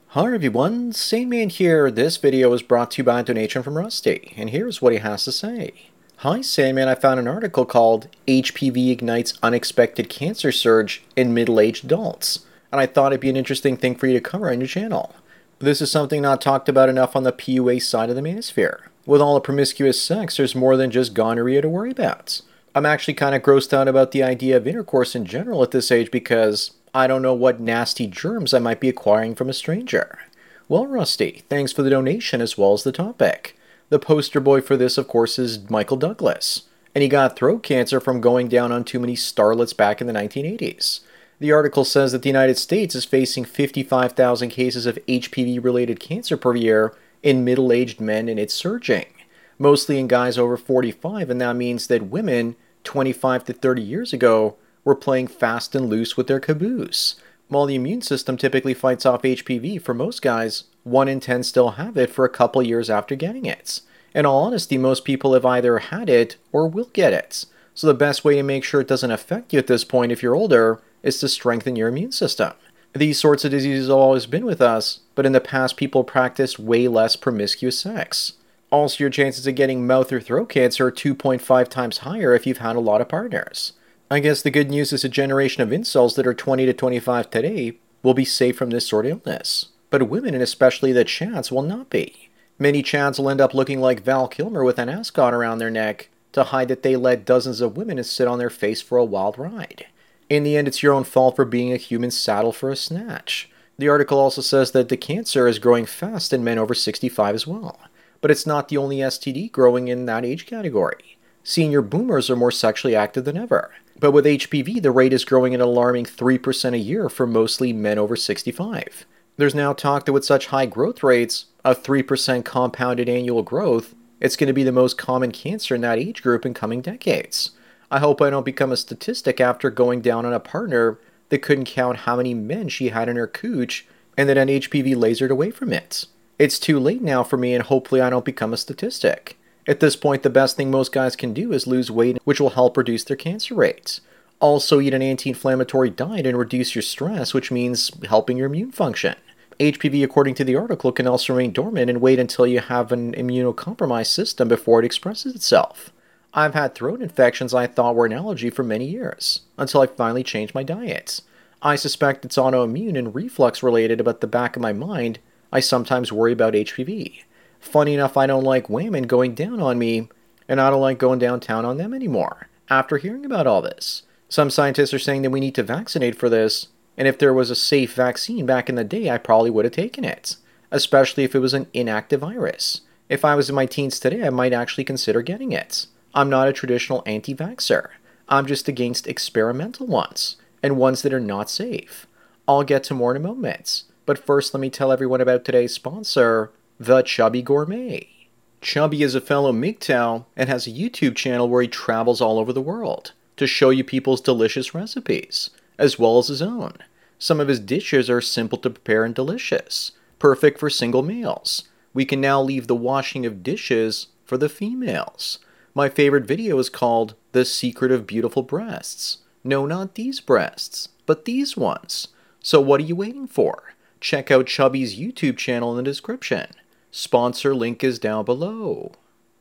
Hi everyone, Sandman here. This video is brought to you by a donation from Rusty, and here's what he has to say. Hi Sandman, I found an article called HPV Ignites Unexpected Cancer Surge in Middle-Aged Adults, and I thought it'd be an interesting thing for you to cover on your channel. This is something not talked about enough on the PUA side of the manosphere. With all the promiscuous sex, there's more than just gonorrhea to worry about. I'm actually kind of grossed out about the idea of intercourse in general at this age because I don't know what nasty germs I might be acquiring from a stranger. Well, Rusty, thanks for the donation as well as the topic. The poster boy for this, of course, is Michael Douglas, and he got throat cancer from going down on too many starlets back in the 1980s. The article says that the United States is facing 55,000 cases of HPV-related cancer per year in middle-aged men, and it's surging. Mostly in guys over 45, and that means that women 25 to 30 years ago were playing fast and loose with their caboose. While the immune system typically fights off HPV for most guys, 1 in 10 still have it for a couple years after getting it. In all honesty, most people have either had it or will get it. So the best way to make sure it doesn't affect you at this point if you're older is to strengthen your immune system. These sorts of diseases have always been with us, but in the past people practiced way less promiscuous sex. Also, your chances of getting mouth or throat cancer are 2.5 times higher if you've had a lot of partners. I guess the good news is a generation of incels that are 20 to 25 today will be safe from this sort of illness. But women, and especially the Chads, will not be. Many Chads will end up looking like Val Kilmer with an ascot around their neck to hide that they led dozens of women to sit on their face for a wild ride. In the end, it's your own fault for being a human saddle for a snatch. The article also says that the cancer is growing fast in men over 65 as well. But it's not the only STD growing in that age category. Senior boomers are more sexually active than ever. But with HPV, the rate is growing at an alarming 3% a year for mostly men over 65. There's now talk that with such high growth rates, a 3% compounded annual growth, it's going to be the most common cancer in that age group in coming decades. I hope I don't become a statistic after going down on a partner that couldn't count how many men she had in her cooch and that an HPV lasered away from it. It's too late now for me, and hopefully I don't become a statistic. At this point, the best thing most guys can do is lose weight, which will help reduce their cancer rates. Also, eat an anti-inflammatory diet and reduce your stress, which means helping your immune function. HPV, according to the article, can also remain dormant and wait until you have an immunocompromised system before it expresses itself. I've had throat infections I thought were an allergy for many years, until I finally changed my diet. I suspect it's autoimmune and reflux related, but at the back of my mind, I sometimes worry about HPV. Funny enough, I don't like women going down on me, and I don't like going downtown on them anymore, after hearing about all this. Some scientists are saying that we need to vaccinate for this, and if there was a safe vaccine back in the day, I probably would have taken it, especially if it was an inactive virus. If I was in my teens today, I might actually consider getting it. I'm not a traditional anti-vaxxer. I'm just against experimental ones, and ones that are not safe. I'll get to more in a moment, but first let me tell everyone about today's sponsor, The Chubby Gourmet. Chubby is a fellow MGTOW and has a YouTube channel where he travels all over the world to show you people's delicious recipes, as well as his own. Some of his dishes are simple to prepare and delicious, perfect for single males. We can now leave the washing of dishes for the females. My favorite video is called The Secret of Beautiful Breasts. No, not these breasts, but these ones. So what are you waiting for? Check out Chubby's YouTube channel in the description. Sponsor link is down below.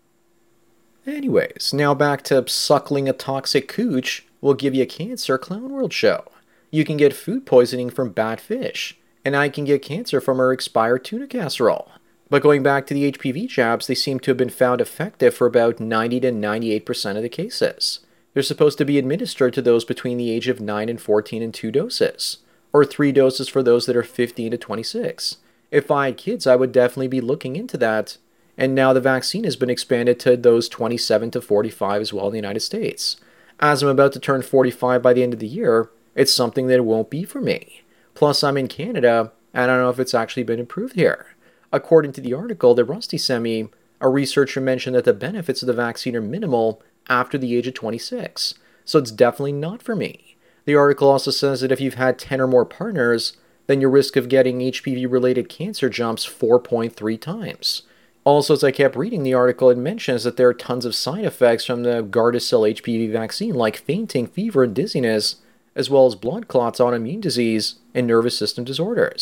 Anyways, now back to suckling a toxic cooch will give you cancer Clown World show. You can get food poisoning from bad fish, and I can get cancer from our expired tuna casserole. But going back to the HPV jabs, they seem to have been found effective for about 90 to 98% of the cases. They're supposed to be administered to those between the age of 9 and 14 in 2 doses, or 3 doses for those that are 15 to 26. If I had kids, I would definitely be looking into that, and now the vaccine has been expanded to those 27 to 45 as well in the United States. As I'm about to turn 45 by the end of the year, it's something that won't be for me. Plus, I'm in Canada, and I don't know if it's actually been approved here. According to the article that Rusty sent me, a researcher mentioned that the benefits of the vaccine are minimal after the age of 26, so it's definitely not for me. The article also says that if you've had 10 or more partners, then your risk of getting HPV-related cancer jumps 4.3 times. Also, as I kept reading the article, it mentions that there are tons of side effects from the Gardasil HPV vaccine, like fainting, fever, and dizziness, as well as blood clots, autoimmune disease, and nervous system disorders.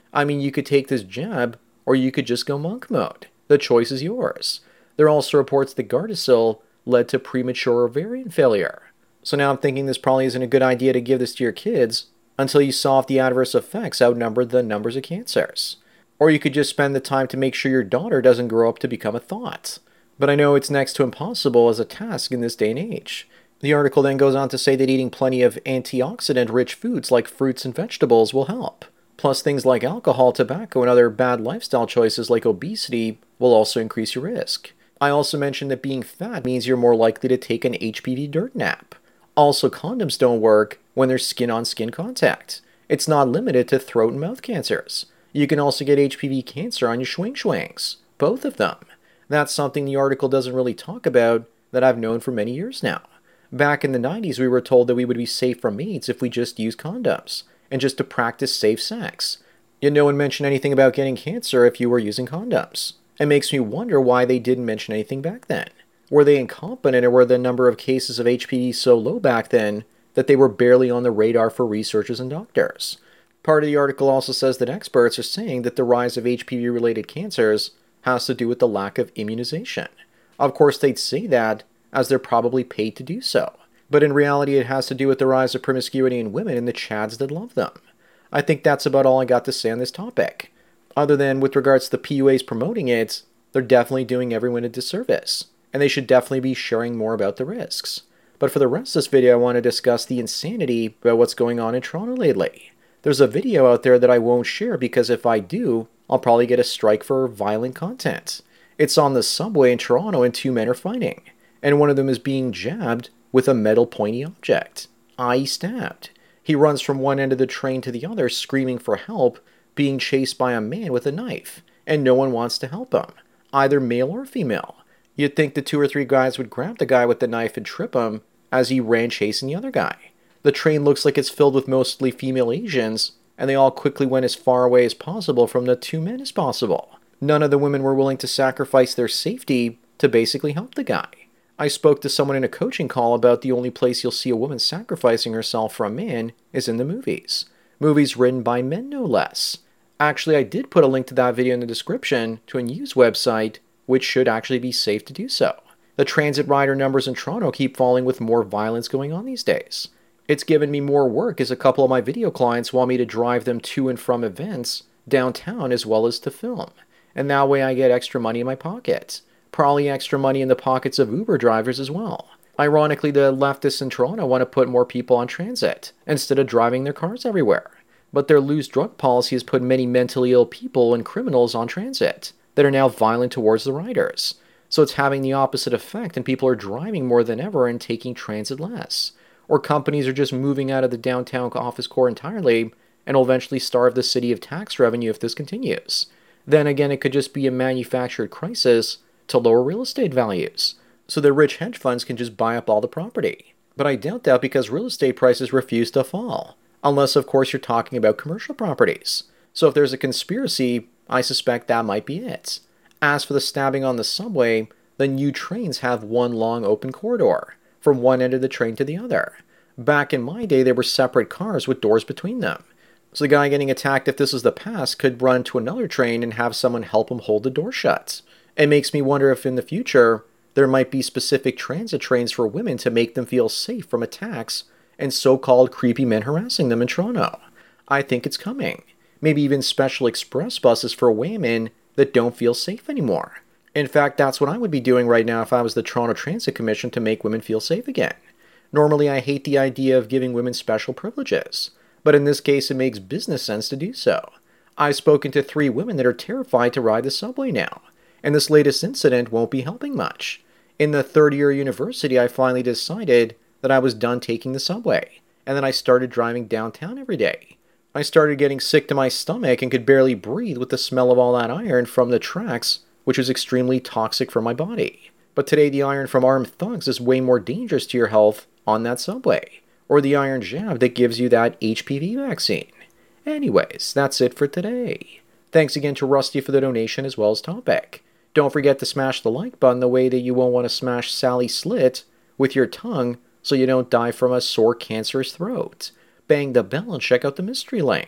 I mean, you could take this jab, or you could just go monk mode. The choice is yours. There are also reports that Gardasil led to premature ovarian failure. So now I'm thinking this probably isn't a good idea to give this to your kids until you saw if the adverse effects outnumbered the numbers of cancers. Or you could just spend the time to make sure your daughter doesn't grow up to become a thought. But I know it's next to impossible as a task in this day and age. The article then goes on to say that eating plenty of antioxidant-rich foods like fruits and vegetables will help. Plus, things like alcohol, tobacco, and other bad lifestyle choices like obesity will also increase your risk. I also mentioned that being fat means you're more likely to take an HPV dirt nap. Also, condoms don't work when there's skin-on-skin contact. It's not limited to throat and mouth cancers. You can also get HPV cancer on your schwing-schwangs. Both of them. That's something the article doesn't really talk about that I've known for many years now. Back in the 90s, we were told that we would be safe from AIDS if we just used condoms, and just to practice safe sex. Yet no one mentioned anything about getting cancer if you were using condoms. It makes me wonder why they didn't mention anything back then. Were they incompetent, or were the number of cases of HPV so low back then that they were barely on the radar for researchers and doctors? Part of the article also says that experts are saying that the rise of HPV-related cancers has to do with the lack of immunization. Of course, they'd say that as they're probably paid to do so. But in reality, it has to do with the rise of promiscuity in women and the chads that love them. I think that's about all I got to say on this topic. Other than with regards to the PUAs promoting it, they're definitely doing everyone a disservice. And they should definitely be sharing more about the risks. But for the rest of this video, I want to discuss the insanity about what's going on in Toronto lately. There's a video out there that I won't share because if I do, I'll probably get a strike for violent content. It's on the subway in Toronto and two men are fighting. And one of them is being jabbed with a metal pointy object, i.e. stabbed. He runs from one end of the train to the other screaming for help, being chased by a man with a knife, and no one wants to help him, either male or female. You'd think the 2 or 3 guys would grab the guy with the knife and trip him as he ran chasing the other guy. The train looks like it's filled with mostly female Asians, and they all quickly went as far away as possible from the 2 men as possible. None of the women were willing to sacrifice their safety to basically help the guy. I spoke to someone in a coaching call about the only place you'll see a woman sacrificing herself for a man is in the movies. Movies written by men, no less. Actually, I did put a link to that video in the description to a news website, which should actually be safe to do so. The transit rider numbers in Toronto keep falling with more violence going on these days. It's given me more work as a couple of my video clients want me to drive them to and from events downtown as well as to film. And that way I get extra money in my pocket. Probably extra money in the pockets of Uber drivers as well. Ironically, the leftists in Toronto want to put more people on transit instead of driving their cars everywhere. But their loose drug policy has put many mentally ill people and criminals on transit that are now violent towards the riders. So it's having the opposite effect and people are driving more than ever and taking transit less. Or companies are just moving out of the downtown office core entirely and will eventually starve the city of tax revenue if this continues. Then again, it could just be a manufactured crisis to lower real estate values, so the rich hedge funds can just buy up all the property. But I doubt that because real estate prices refuse to fall, unless of course you're talking about commercial properties. So if there's a conspiracy, I suspect that might be it. As for the stabbing on the subway, the new trains have one long open corridor, from one end of the train to the other. Back in my day, there were separate cars with doors between them. So the guy getting attacked, if this is the past, could run to another train and have someone help him hold the door shut. It makes me wonder if in the future, there might be specific transit trains for women to make them feel safe from attacks and so-called creepy men harassing them in Toronto. I think it's coming. Maybe even special express buses for women that don't feel safe anymore. In fact, that's what I would be doing right now if I was the Toronto Transit Commission to make women feel safe again. Normally, I hate the idea of giving women special privileges, but in this case, it makes business sense to do so. I've spoken to 3 women that are terrified to ride the subway now. And this latest incident won't be helping much. In the 3rd-year university, I finally decided that I was done taking the subway, and then I started driving downtown every day. I started getting sick to my stomach and could barely breathe with the smell of all that iron from the tracks, which was extremely toxic for my body. But today, the iron from armed thugs is way more dangerous to your health on that subway, or the iron jab that gives you that HPV vaccine. Anyways, that's it for today. Thanks again to Rusty for the donation as well as topic. Don't forget to smash the like button the way that you won't want to smash Sally Slit with your tongue so you don't die from a sore cancerous throat. Bang the bell and check out the mystery link.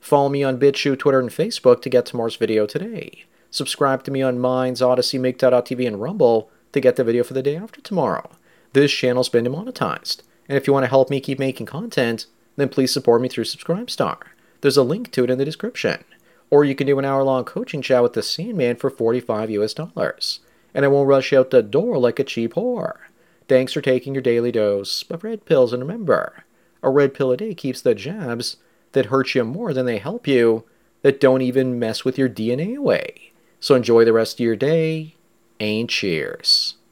Follow me on BitChute, Twitter, and Facebook to get tomorrow's video today. Subscribe to me on Minds, Odyssey, MGTOW.tv, and Rumble to get the video for the day after tomorrow. This channel's been demonetized, and if you want to help me keep making content, then please support me through Subscribestar. There's a link to it in the description. Or you can do an hour-long coaching chat with the Sandman for $45 US, and I won't rush out the door like a cheap whore. Thanks for taking your daily dose of red pills, and remember, a red pill a day keeps the jabs that hurt you more than they help you, that don't even mess with your DNA away. So enjoy the rest of your day, and cheers.